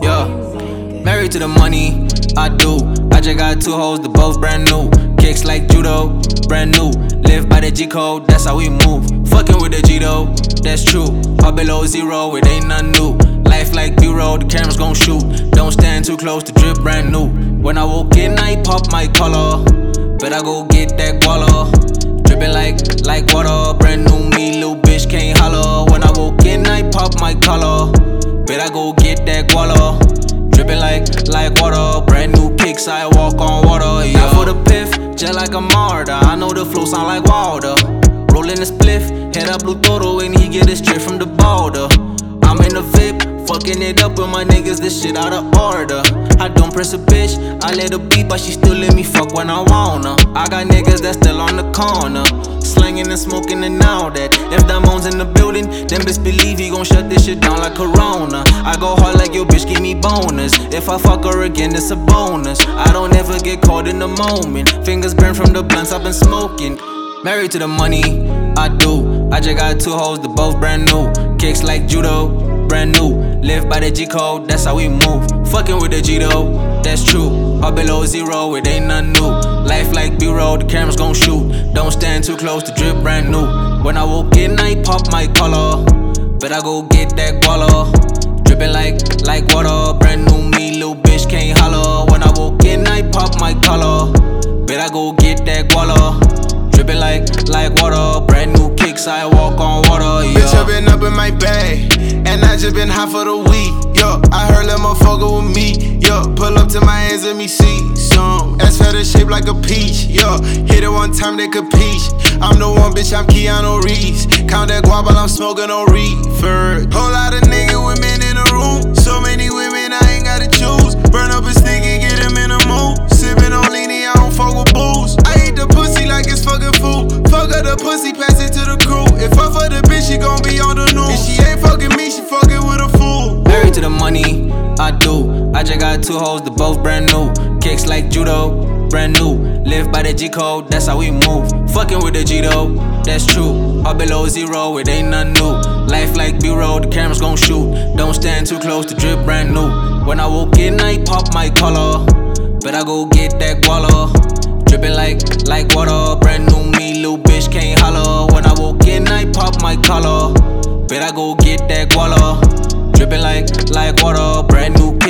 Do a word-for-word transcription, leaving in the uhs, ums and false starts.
Yeah, married to the money, I do. I just got two hoes, they both brand new. Kicks like judo, brand new. Live by the G code, that's how we move. Fucking with the G though, that's true. All below zero, it ain't nothing new. Life like B-roll, the cameras gon' shoot. Don't stand too close, the drip brand new. When I walk in, I pop my collar. Bet I go get that guala. Drippin' like, like water. Brand new me, little bitch can't holler. When I walk in, I pop my collar. Bet I go get that guala. Drippin' like, like water. Brand new kicks, I walk on water. Yeah. Now for the piff, just like a martyr. I know the flow sound like water. Rollin' a spliff, head up Blue Toro, and he get it straight from the border. I'm in the V I P, fucking it up with my niggas, this shit out of order. I don't press a bitch, I let her beat, but she still let me fuck when I wanna. I got niggas that still on the corner, slanging and smoking and all that. If Damon's in the building, then best believe he gon' shut this shit down like Corona. I go hard like yo bitch, give me bonus. If I fuck her again, it's a bonus. I don't ever get caught in the moment. Fingers burn from the blunts I've been smoking. Married to the money, I do. I just got two hoes, they both brand new. Kicks like judo, brand new. Live by the G code, that's how we move. Fucking with the G though, that's true. All below zero, it ain't nothing new. Life like B-roll, the cameras gon' shoot. Don't stand too close, the drip brand new. When I walk in, I pop my collar. Bet I go get that guala. Drippin' like, like water. Brand new me, little bitch can't holler. When I walk in, I pop my collar. Bet I go get that guala. Drippin' like, like water. Brand new kicks, I walk on water, yeah. Bitch, I been up in my bag, and I just been high for the week, yo. I heard that motherfucker with me, yo. Pull up to my hands, let me see some. Ass fat and shaped like a peach, yo. Hit it one time, they could peach. I'm the one, bitch, I'm Keanu Reeves. Count that guap while I'm smoking on reefer. Whole lot of niggas, women in the room. So many women, I ain't gotta choose. Burn up a stick and get him in the mood. Sippin' on leany, I don't fuck with booze. I eat the pussy like it's fucking food. Fuck her the pussy, pass it to the crew. If I fuck the bitch, she gon' be on the news. If she ain't fucking me, she fucking with a fool. Married to the money, I do. I just got two hoes, they both brand new. Kicks like judo, brand new. Live by the G code, that's how we move. Fucking with the G though, that's true. All below zero, it ain't nothing new. Life like B-roll, the cameras gon' shoot. Don't stand too close, the drip brand new. When I walk in, I pop my collar. Bet I go get that guala. Drippin' like, like water. Brand new me, little bitch can't holler. When I walk in, I pop my collar. Bet I go get that guala. Drippin' like, like water. Brand new